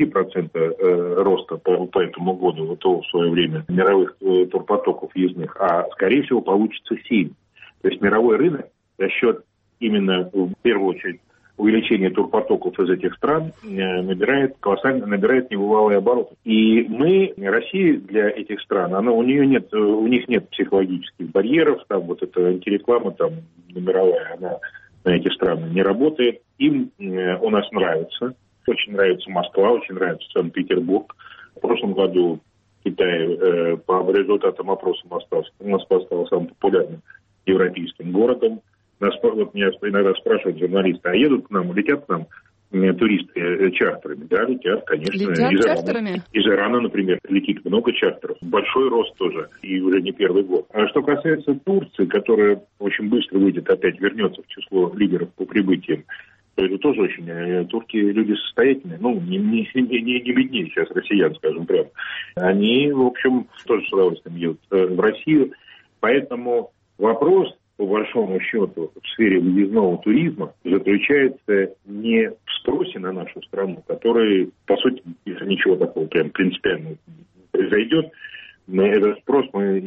3-4% роста по этому году, вот в свое время, мировых турпотоков въездных, а, скорее всего, получится 7%. То есть мировой рынок за счет именно, в первую очередь, увеличения турпотоков из этих стран набирает небывалые обороты. И мы, Россия для этих стран, у них нет психологических барьеров, там вот эта антиреклама там мировая, она на эти страны не работает. Им у нас нравится. Очень нравится Москва, очень нравится Санкт-Петербург. В прошлом году Китай по результатам опроса Москва стала самым популярным европейским городом. Меня иногда спрашивают журналисты, а едут к нам, летят к нам туристы чартерами? Да, летят, конечно. Летят чартерами? Из Ирана, например, летит много чартеров. Большой рост тоже, и уже не первый год. А что касается Турции, которая очень быстро вернется в число лидеров по прибытиям, то это тоже очень... Турки люди состоятельные, не беднее сейчас россиян, скажем прямо. Они, в общем, тоже с удовольствием едут в Россию. Поэтому вопрос, по большому счету, в сфере въездного туризма заключается не в спросе на нашу страну, который, по сути, если ничего такого прям принципиально произойдет, этот спрос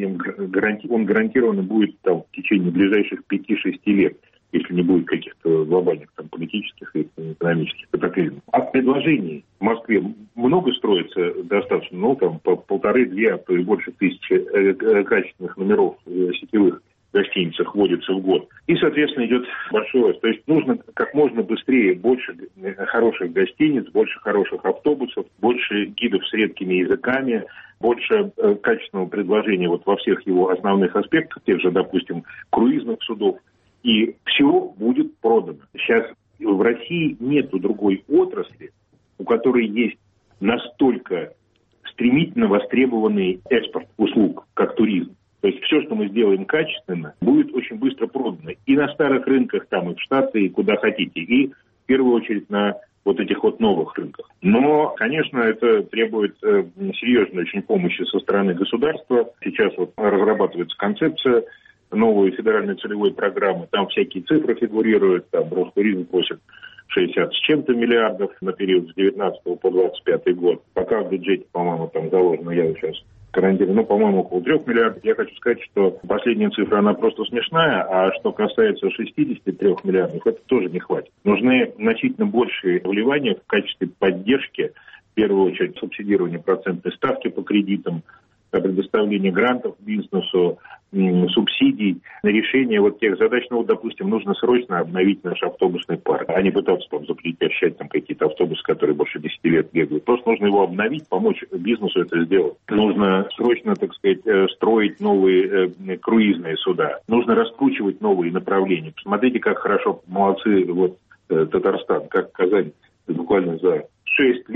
он гарантированно будет там, в течение ближайших 5-6 лет, если не будет каких-то глобальных там, политических и экономических катаклизмов. От предложений в Москве много строится достаточно, там по 1,5-2, а то и больше тысячи качественных номеров сетевых гостиницах вводится в год. И, соответственно, идет большой рост. То есть нужно как можно быстрее больше хороших гостиниц, больше хороших автобусов, больше гидов с редкими языками, больше качественного предложения вот во всех его основных аспектах, тех же, допустим, круизных судов. И все будет продано. Сейчас в России нету другой отрасли, у которой есть настолько стремительно востребованный экспорт услуг, как туризм. То есть все, что мы сделаем качественно, будет очень быстро продано. И на старых рынках, там и в Штаты, и куда хотите. И в первую очередь на вот этих вот новых рынках. Но, конечно, это требует серьезной очень помощи со стороны государства. Сейчас вот разрабатывается концепция новой федеральной целевой программы. Там всякие цифры фигурируют. Там Ростуризм просит 60 с чем-то миллиардов на период с 19 по 25 год. Пока в бюджете, по-моему, там заложено, я сейчас карантин, по-моему, около 3 миллиардов. Я хочу сказать, что последняя цифра, она просто смешная, а что касается 63 миллиардов, это тоже не хватит. Нужны значительно большие вливания в качестве поддержки, в первую очередь, субсидирование процентной ставки по кредитам, предоставление грантов бизнесу, субсидий на решение вот тех задач. Допустим, нужно срочно обновить наш автобусный парк, а не пытаться запрещать какие-то автобусы, которые больше 10 лет бегают. Просто нужно его обновить, помочь бизнесу это сделать. Нужно срочно, строить новые круизные суда. Нужно раскручивать новые направления. Посмотрите, как хорошо, молодцы, Татарстан, как Казань, буквально за 6-7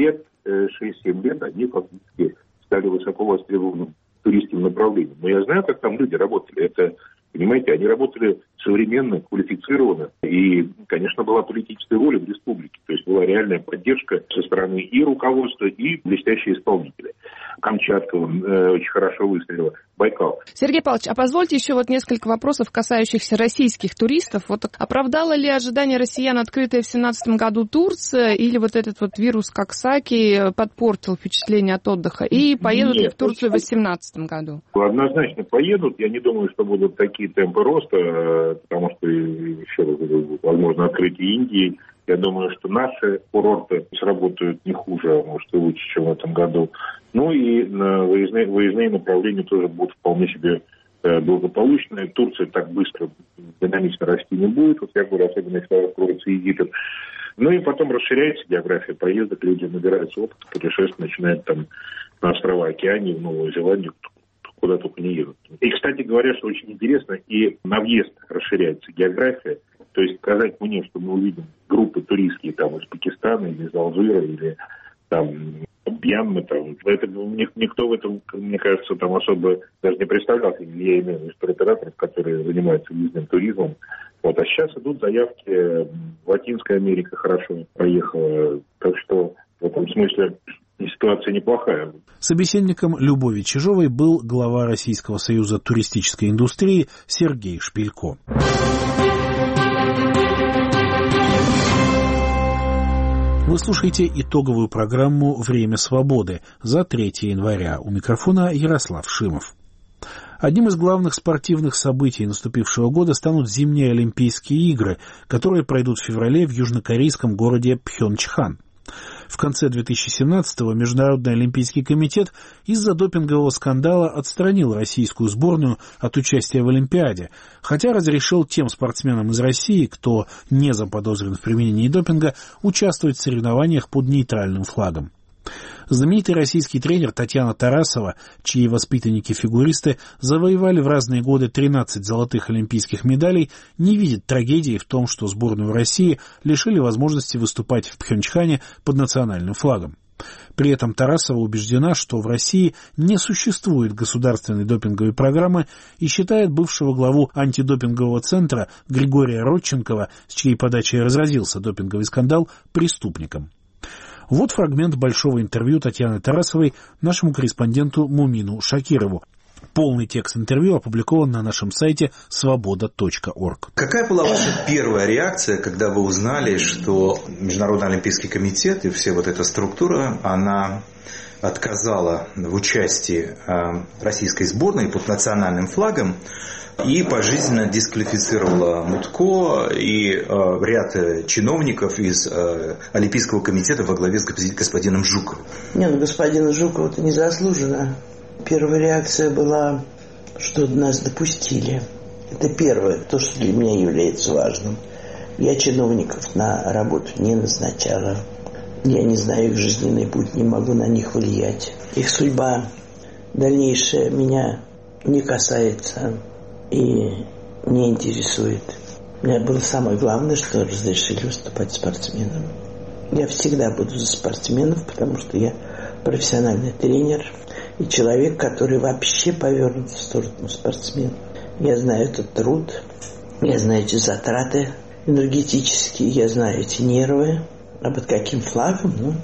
лет они фактически стали высоко востребованным туристским направлением. Но я знаю, как там люди работали. Это, понимаете, они работали современно, квалифицированно. И, конечно, была политическая воля в республике. То есть была реальная поддержка со стороны и руководства, и блестящие исполнители. Камчатка очень хорошо выстрелила. Байкал. Сергей Павлович, а позвольте еще несколько вопросов, касающихся российских туристов. Оправдала ли ожидания россиян открытая в 2017 году Турция, или этот вирус Коксаки подпортил впечатление от отдыха? И поедут ли в Турцию в 2018 году? Однозначно поедут. Я не думаю, что будут такие темпы роста, потому что еще раз говорю, возможно, открытие Индии. Я думаю, что наши курорты сработают не хуже, а может и лучше, чем в этом году. И выездные направления тоже будут вполне себе благополучные. Турция так быстро, динамично расти не будет. Я говорю, особенно если откроется Египет. И потом расширяется география поездок, люди набираются опыт, путешествия, начинают на острова Океании, в Новую Зеландию, куда только не едут. И, кстати говоря, что очень интересно, и на въезд расширяется география. То есть сказать мне, что мы увидим группы туристские из Пакистана или из Алжира, или Мьянмы, это никто в этом, мне кажется, особо даже не представлялся. Я имею в виду туроператоров, которые занимаются въездным туризмом. А сейчас идут заявки, Латинская Америка хорошо проехала. Так что в этом смысле ситуация неплохая. Собеседником Любови Чижовой был глава Российского союза туристической индустрии Сергей Шпилько. Вы слушаете итоговую программу «Время свободы» за 3 января. У микрофона Ярослав Шимов. Одним из главных спортивных событий наступившего года станут зимние Олимпийские игры, которые пройдут в феврале в южнокорейском городе Пхёнчхан. В конце 2017-го Международный олимпийский комитет из-за допингового скандала отстранил российскую сборную от участия в Олимпиаде, хотя разрешил тем спортсменам из России, кто не заподозрен в применении допинга, участвовать в соревнованиях под нейтральным флагом. Знаменитый российский тренер Татьяна Тарасова, чьи воспитанники-фигуристы завоевали в разные годы 13 золотых олимпийских медалей, не видит трагедии в том, что сборную России лишили возможности выступать в Пхёнчхане под национальным флагом. При этом Тарасова убеждена, что в России не существует государственной допинговой программы и считает бывшего главу антидопингового центра Григория Родченкова, с чьей подачей разразился допинговый скандал, преступником. Вот фрагмент большого интервью Татьяны Тарасовой нашему корреспонденту Мумину Шакирову. Полный текст интервью опубликован на нашем сайте svoboda.org. Какая была ваша первая реакция, когда вы узнали, что Международный олимпийский комитет и вся эта структура, она отказала в участии российской сборной под национальным флагом и пожизненно дисквалифицировала Мутко и ряд чиновников из Олимпийского комитета во главе с господином Жуковым? Нет, господина Жукова-то не заслуженно. Первая реакция была, что нас допустили. Это первое, то, что для меня является важным. Я чиновников на работу не назначала. Я не знаю их жизненный путь, не могу на них влиять. Их судьба дальнейшая меня не касается и не интересует. У меня было самое главное, что разрешили выступать спортсменам. Я всегда буду за спортсменов, потому что я профессиональный тренер и человек, который вообще повернут в сторону спортсменов. Я знаю этот труд, я знаю эти затраты энергетические, я знаю эти нервы. А под каким флагом?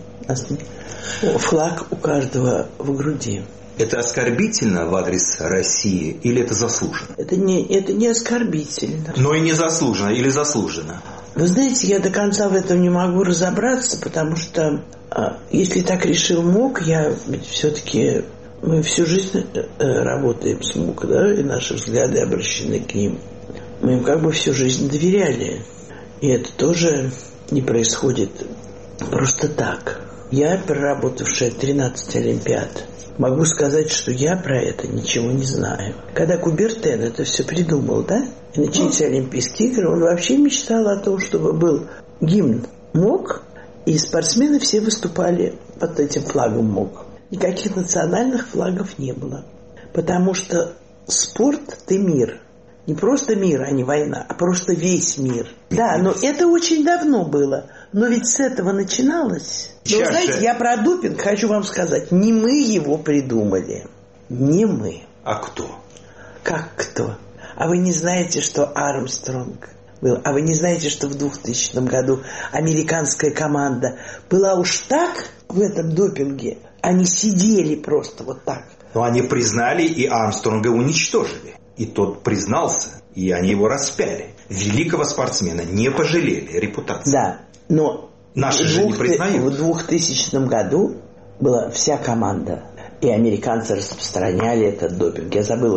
Флаг у каждого в груди. Это оскорбительно в адрес России или это заслуженно? Это не оскорбительно. Но и не заслуженно или заслуженно? Вы знаете, я до конца в этом не могу разобраться, потому что если так решил МОК, все-таки мы всю жизнь работаем с МОК, да, и наши взгляды обращены к ним. Мы им как бы всю жизнь доверяли. И это тоже не происходит просто так. Я, проработавшая 13 Олимпиад, могу сказать, что я про это ничего не знаю. Когда Кубертен это все придумал, да, и начались Олимпийские игры, он вообще мечтал о том, чтобы был гимн МОК, и спортсмены все выступали под этим флагом МОК. Никаких национальных флагов не было. Потому что спорт – это мир. Не просто мир, а не война, а просто весь мир. Да, но это очень давно было. Но ведь с этого начиналось. Но, вы знаете, я про допинг хочу вам сказать. Не мы его придумали. Не мы. А кто? Как кто? А вы не знаете, что Армстронг был? А вы не знаете, что в 2000 году американская команда была уж так в этом допинге? Они сидели просто вот так. Но они признали и Армстронга уничтожили. И тот признался, и они его распяли. Великого спортсмена не пожалели репутации. Да, но наши же не признают. В 2000 году была вся команда, и американцы распространяли этот допинг. Я забыла,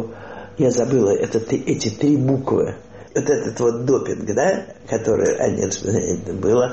эти 3 буквы. Вот этот вот допинг, да, который они распространяли,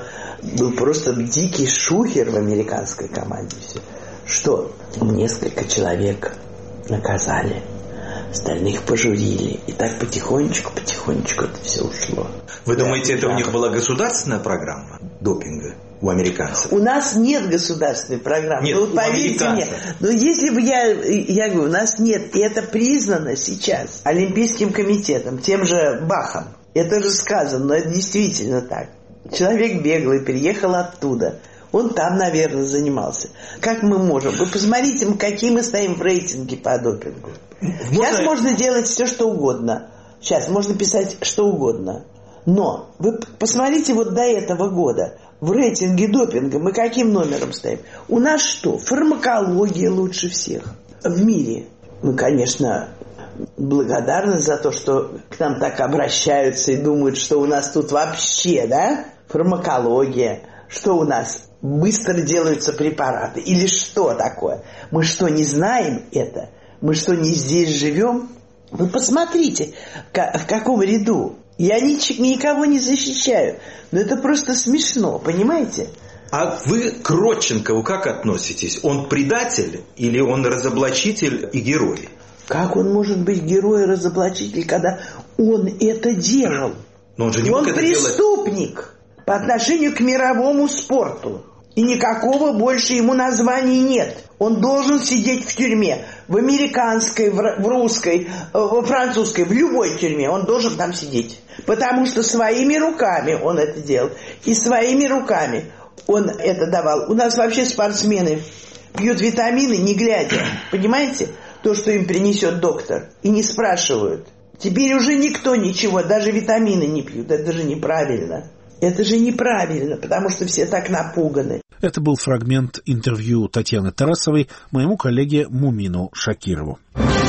был просто дикий шухер в американской команде. Все. Что? Несколько человек наказали. Остальных пожурили. И так потихонечку это все ушло. Вы думаете, это у них была государственная программа допинга у американцев? У нас нет государственной программы. Нет, вот поверьте мне. Но если бы я говорю, у нас нет, и это признано сейчас Олимпийским комитетом, тем же Бахом. Это же сказано, но это действительно так. Человек беглый, приехал оттуда. Он там, наверное, занимался. Как мы можем? Вы посмотрите, какие мы стоим в рейтинге по допингу. Сейчас можно делать все, что угодно. Сейчас можно писать что угодно. Но вы посмотрите вот до этого года. В рейтинге допинга мы каким номером стоим? У нас что? Фармакология лучше всех в мире. Мы, конечно, благодарны за то, что к нам так обращаются и думают, что у нас тут вообще, да, фармакология. Что у нас? Быстро делаются препараты. Или что такое? Мы что, не знаем это? Мы что, не здесь живем? Вы посмотрите, в каком ряду. Я никого не защищаю. Но это просто смешно, понимаете? А вы к Родченкову как относитесь? Он предатель или он разоблачитель и герой? Как он может быть герой и разоблачитель, когда он это делал? Но он же не мог это делать. Он преступник по отношению к мировому спорту. И никакого больше ему названий нет. Он должен сидеть в тюрьме. В американской, в русской, во французской, в любой тюрьме. Он должен там сидеть. Потому что своими руками он это делал. И своими руками он это давал. У нас вообще спортсмены пьют витамины, не глядя. Понимаете? То, что им принесет доктор. И не спрашивают. Теперь уже никто ничего, даже витамины не пьют. Это же неправильно. Это же неправильно, потому что все так напуганы. Это был фрагмент интервью Татьяны Тарасовой моему коллеге Мумину Шакирову.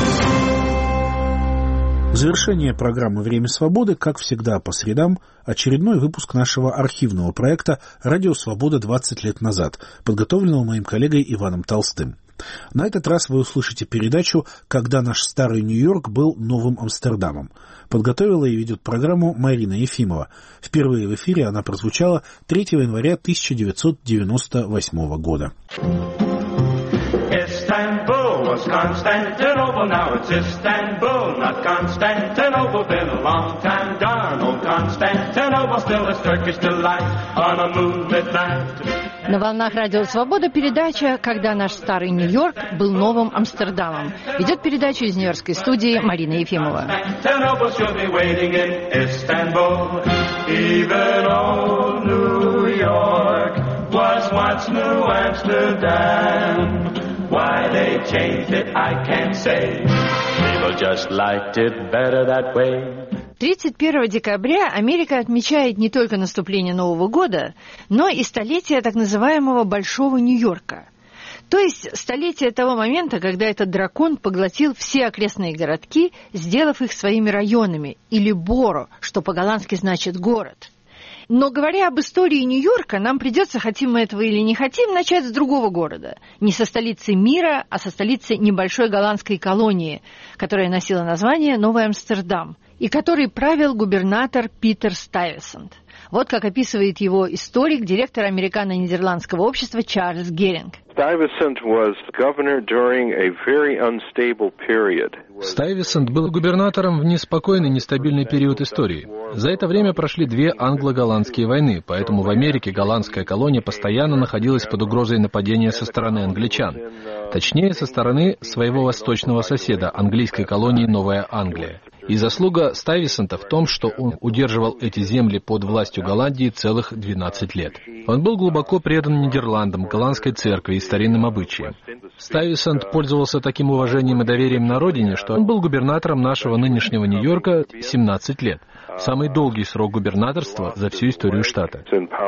В завершение программы «Время свободы», как всегда по средам, очередной выпуск нашего архивного проекта «Радио Свобода 20 лет назад», подготовленного моим коллегой Иваном Толстым. На этот раз вы услышите передачу «Когда наш старый Нью-Йорк был новым Амстердамом». Подготовила и ведет программу Марина Ефимова. Впервые в эфире она прозвучала 3 января 1998 года. Istanbul was Constantinople, now it's Istanbul, not Constantinople. Been a long time gone, old Constantinople, still a Turkish delight on a moonlit night. На волнах Радио Свобода передача «Когда наш старый Нью-Йорк был новым Амстердамом». Ведет передачу из нью-йоркской студии Марина Ефимова. Why they changed it, I can't say. People just liked it better that way. 31 декабря Америка отмечает не только наступление Нового года, но и столетие так называемого Большого Нью-Йорка. То есть столетие того момента, когда этот дракон поглотил все окрестные городки, сделав их своими районами, или боро, что по-голландски значит «город». Но говоря об истории Нью-Йорка, нам придется, хотим мы этого или не хотим, начать с другого города. Не со столицы мира, а со столицы небольшой голландской колонии, которая носила название Новый Амстердам, и которой правил губернатор Питер Стuyвесант. Вот как описывает его историк, директор американо-нидерландского общества Чарльз Геринг. Стuyvesant был губернатором в неспокойный, нестабильный период истории. За это время прошли 2 англо-голландские войны, поэтому в Америке голландская колония постоянно находилась под угрозой нападения со стороны англичан. Точнее, со стороны своего восточного соседа, английской колонии Новая Англия. И заслуга Стuyvesanta в том, что он удерживал эти земли под властью Голландии целых 12 лет. Он был глубоко предан Нидерландам, голландской церкви и старинным обычаям. Стuyvesant пользовался таким уважением и доверием на родине, что он был губернатором нашего нынешнего Нью-Йорка 17 лет. Самый долгий срок губернаторства за всю историю штата.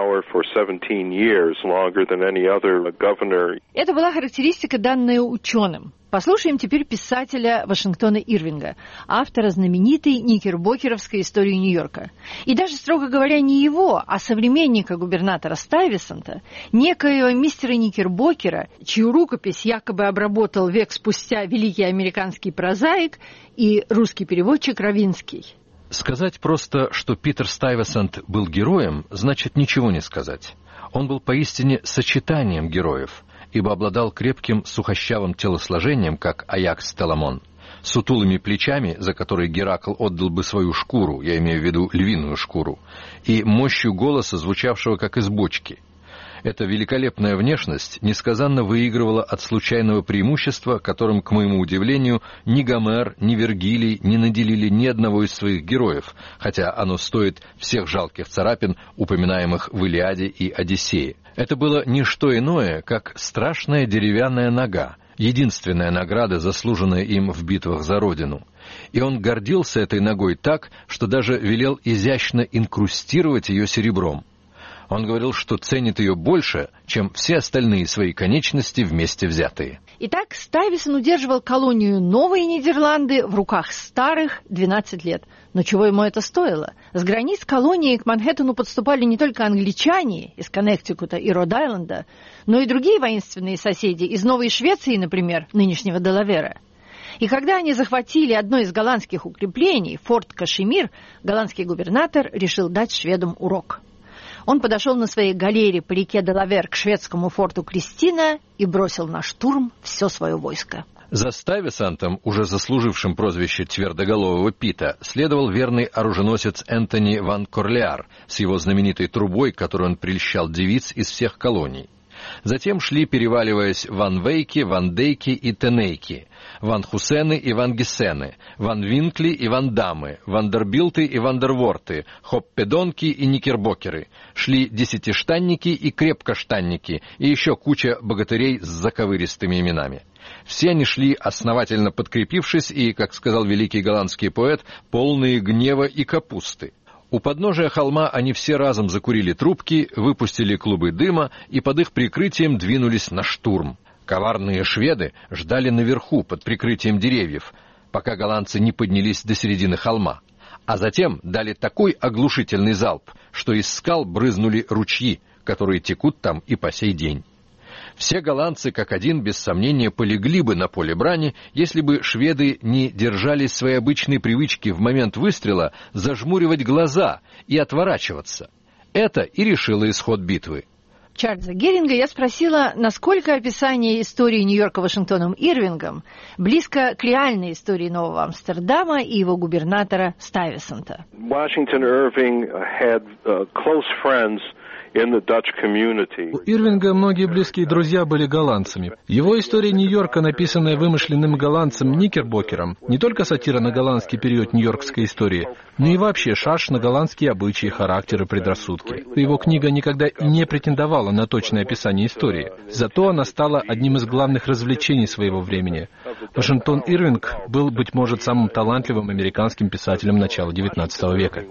Это была характеристика, данная ученым. Послушаем теперь писателя Вашингтона Ирвинга, автора знаменитой никербокеровской истории Нью-Йорка. И даже, строго говоря, не его, а современника губернатора Стuyvesanta, некоего мистера Никербокера, чью рукопись якобы обработал век спустя великий американский прозаик и русский переводчик Равинский. Сказать просто, что Питер Стuyvesant был героем, значит ничего не сказать. Он был поистине сочетанием героев, ибо обладал крепким сухощавым телосложением, как Аякс Теламон, сутулыми плечами, за которые Геракл отдал бы свою шкуру, я имею в виду львиную шкуру, и мощью голоса, звучавшего как из бочки. Эта великолепная внешность несказанно выигрывала от случайного преимущества, которым, к моему удивлению, ни Гомер, ни Вергилий не наделили ни одного из своих героев, хотя оно стоит всех жалких царапин, упоминаемых в Илиаде и Одиссее. Это было не что иное, как страшная деревянная нога, единственная награда, заслуженная им в битвах за родину. И он гордился этой ногой так, что даже велел изящно инкрустировать ее серебром. Он говорил, что ценит ее больше, чем все остальные свои конечности вместе взятые. Итак, Стuyvesant удерживал колонию Новые Нидерланды в руках старых 12 лет. Но чего ему это стоило? С границ колонии к Манхэттену подступали не только англичане из Коннектикута и Род-Айленда, но и другие воинственные соседи из Новой Швеции, например, нынешнего Делавера. И когда они захватили одно из голландских укреплений, форт Кашемир, голландский губернатор решил дать шведам урок. Он подошел на своей галере по реке Делавер к шведскому форту Кристина и бросил на штурм все свое войско. За Стuyvesantом, уже заслужившим прозвище Твердоголового Пита, следовал верный оруженосец Энтони ван Корлеар с его знаменитой трубой, которой он прельщал девиц из всех колоний. Затем шли, переваливаясь, Ван Вейки, Ван Дейки и Тенейки, Ван Хусены и Ван Гессены, Ван Винкли и Ван Дамы, Вандербилты и Вандерворты, Хоппедонки и Никербокеры. Шли десятиштанники и крепкоштанники, и еще куча богатырей с заковыристыми именами. Все они шли, основательно подкрепившись, и, как сказал великий голландский поэт, полные гнева и капусты. У подножия холма они все разом закурили трубки, выпустили клубы дыма и под их прикрытием двинулись на штурм. Коварные шведы ждали наверху, под прикрытием деревьев, пока голландцы не поднялись до середины холма. А затем дали такой оглушительный залп, что из скал брызнули ручьи, которые текут там и по сей день. Все голландцы, как один, без сомнения, полегли бы на поле брани, если бы шведы не держались своей обычной привычки в момент выстрела зажмуривать глаза и отворачиваться. Это и решило исход битвы. Чарльза Геринга я спросила, насколько описание истории Нью-Йорка Вашингтоном Ирвингом близко к реальной истории Нового Амстердама и его губернатора Стuyvesanta. Washington Irving had close friends in the Dutch community. У Ирвинга многие близкие друзья были голландцами. Его история Нью-Йорка, написанная вымышленным голландцем Никербокером, не только сатира на голландский период нью-йоркской истории, но и вообще шарж на голландские обычаи, характеры, предрассудки. Его книга никогда и не претендовала на точное описание истории. Зато она стала одним из главных развлечений своего времени. Вашингтон Ирвинг был, быть может, самым талантливым американским писателем начала XIX века.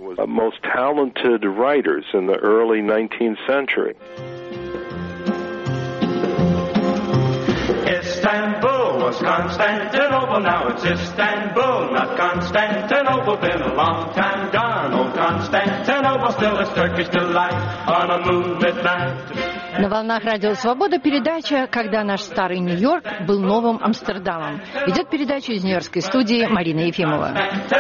Istanbul was was Constantinople, now it's Istanbul, not Constantinople, been a long time gone. Old Constantinople, still is Turkish delight on a moonlit night. На волнах Радио Свобода передача «Когда наш старый Нью-Йорк был новым Амстердамом». Ведет передачу из нью-йоркской студии Марина Ефимова.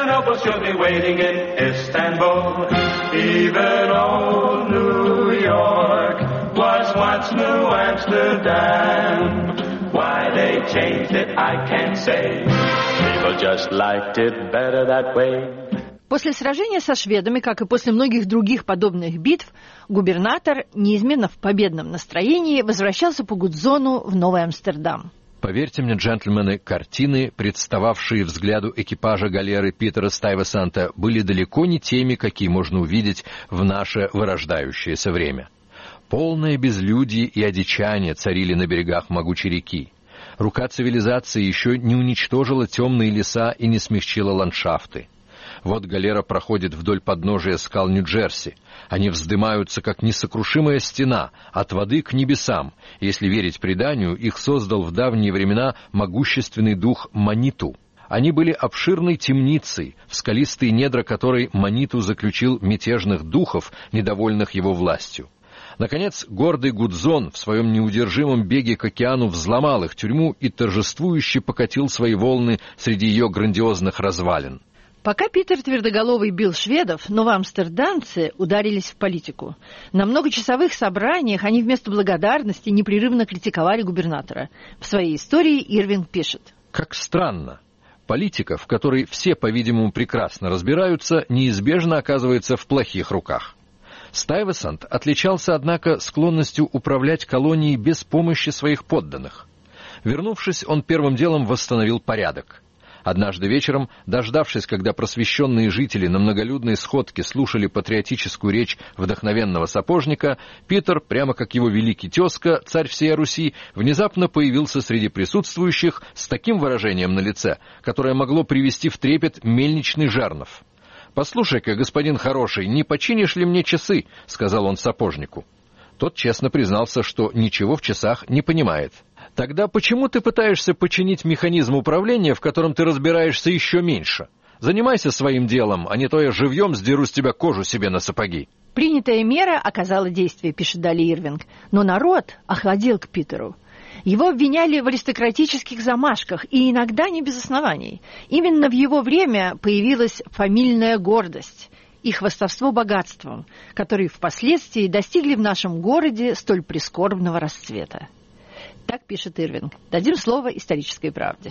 Why they changed it, I can't say. People just liked it better that way. После сражения со шведами, как и после многих других подобных битв, губернатор, неизменно в победном настроении, возвращался по Гудзону в Новый Амстердам. Поверьте мне, джентльмены, картины, представавшие взгляду экипажа галеры Питера Стуйвесанта, были далеко не теми, какие можно увидеть в наше вырождающееся время. Полное безлюдье и одичание царили на берегах могучей реки. Рука цивилизации еще не уничтожила темные леса и не смягчила ландшафты. Вот галера проходит вдоль подножия скал Нью-Джерси. Они вздымаются, как несокрушимая стена, от воды к небесам. Если верить преданию, их создал в давние времена могущественный дух Маниту. Они были обширной темницей, в скалистые недра которой Маниту заключил мятежных духов, недовольных его властью. Наконец, гордый Гудзон в своем неудержимом беге к океану взломал их тюрьму и торжествующе покатил свои волны среди ее грандиозных развалин. Пока Питер Твердоголовый бил шведов, новоамстердамцы ударились в политику. На многочасовых собраниях они вместо благодарности непрерывно критиковали губернатора. В своей истории Ирвинг пишет: «Как странно. Политика, в которой все, по-видимому, прекрасно разбираются, неизбежно оказывается в плохих руках. Стуйвесант отличался, однако, склонностью управлять колонией без помощи своих подданных. Вернувшись, он первым делом восстановил порядок. Однажды вечером, дождавшись, когда просвещенные жители на многолюдной сходке слушали патриотическую речь вдохновенного сапожника, Питер, прямо как его великий тезка, царь всей Руси, внезапно появился среди присутствующих с таким выражением на лице, которое могло привести в трепет мельничный жернов. «Послушай-ка, господин хороший, не починишь ли мне часы?» — сказал он сапожнику. Тот честно признался, что ничего в часах не понимает. «Тогда почему ты пытаешься починить механизм управления, в котором ты разбираешься еще меньше? Занимайся своим делом, а не то я живьем сдеру с тебя кожу себе на сапоги». Принятая мера оказала действие, пишет далее Ирвинг, но народ охладел к Питеру. Его обвиняли в аристократических замашках, и иногда не без оснований. Именно в его время появилась фамильная гордость и хвастовство богатством, которые впоследствии достигли в нашем городе столь прискорбного расцвета. Так пишет Ирвинг. Дадим слово исторической правде.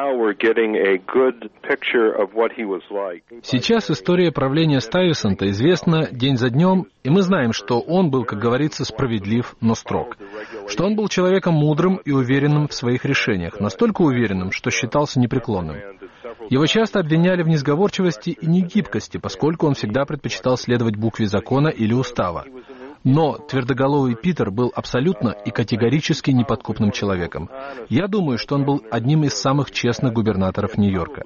Сейчас история правления Стуйвесанта известна день за днем, и мы знаем, что он был, как говорится, справедлив, но строг. Что он был человеком мудрым и уверенным в своих решениях, настолько уверенным, что считался непреклонным. Его часто обвиняли в несговорчивости и негибкости, поскольку он всегда предпочитал следовать букве закона или устава. Но Твердоголовый Питер был абсолютно и категорически неподкупным человеком. Я думаю, что он был одним из самых честных губернаторов Нью-Йорка.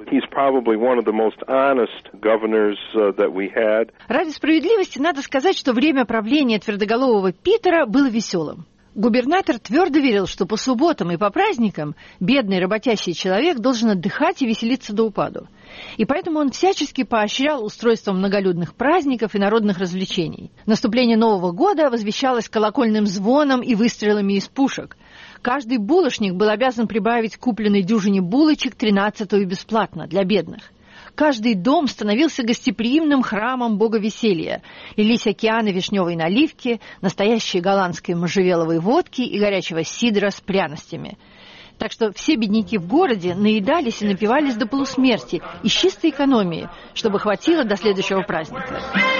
Ради справедливости надо сказать, что время правления Твердоголового Питера было веселым. Губернатор твердо верил, что по субботам и по праздникам бедный работящий человек должен отдыхать и веселиться до упаду. И поэтому он всячески поощрял устройство многолюдных праздников и народных развлечений. Наступление Нового года возвещалось колокольным звоном и выстрелами из пушек. Каждый булочник был обязан прибавить к купленной дюжине булочек 13-ю бесплатно для бедных. Каждый дом становился гостеприимным храмом бога веселья. Лились океаны вишневой наливки, настоящей голландской можжевеловой водки и горячего сидра с пряностями. Так что все бедняки в городе наедались и напивались до полусмерти из чистой экономии, чтобы хватило до следующего праздника.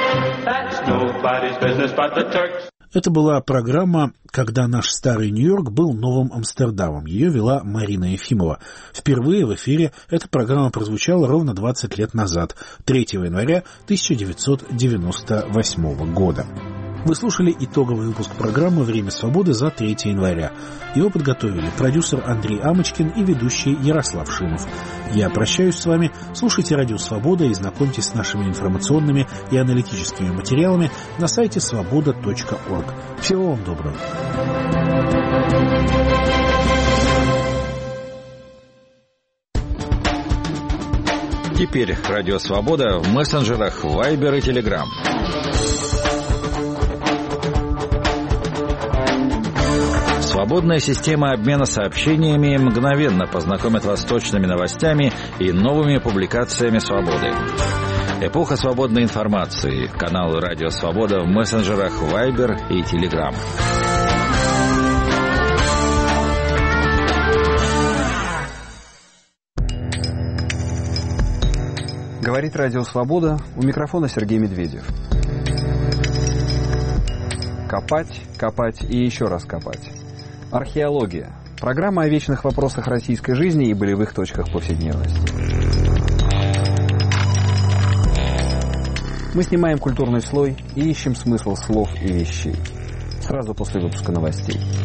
Это была программа «Когда наш старый Нью-Йорк был новым Амстердамом». Ее вела Марина Ефимова. Впервые в эфире эта программа прозвучала ровно 20 лет назад, 3 января 1998 года. Вы слушали итоговый выпуск программы «Время свободы» за 3 января. Его подготовили продюсер Андрей Амочкин и ведущий Ярослав Шимов. Я прощаюсь с вами. Слушайте «Радио Свобода» и знакомьтесь с нашими информационными и аналитическими материалами на сайте svoboda.org. Всего вам доброго. Теперь Радио Свобода в мессенджерах Viber и Telegram. Свободная система обмена сообщениями мгновенно познакомит вас с точными новостями и новыми публикациями «Свободы». Эпоха свободной информации. Канал «Радио Свобода» в мессенджерах Viber и Telegram. Говорит Радио Свобода, у микрофона Сергей Медведев. Копать, копать и еще раз копать. Археология. Программа о вечных вопросах российской жизни и болевых точках повседневности. Мы снимаем культурный слой и ищем смысл слов и вещей. Сразу после выпуска новостей.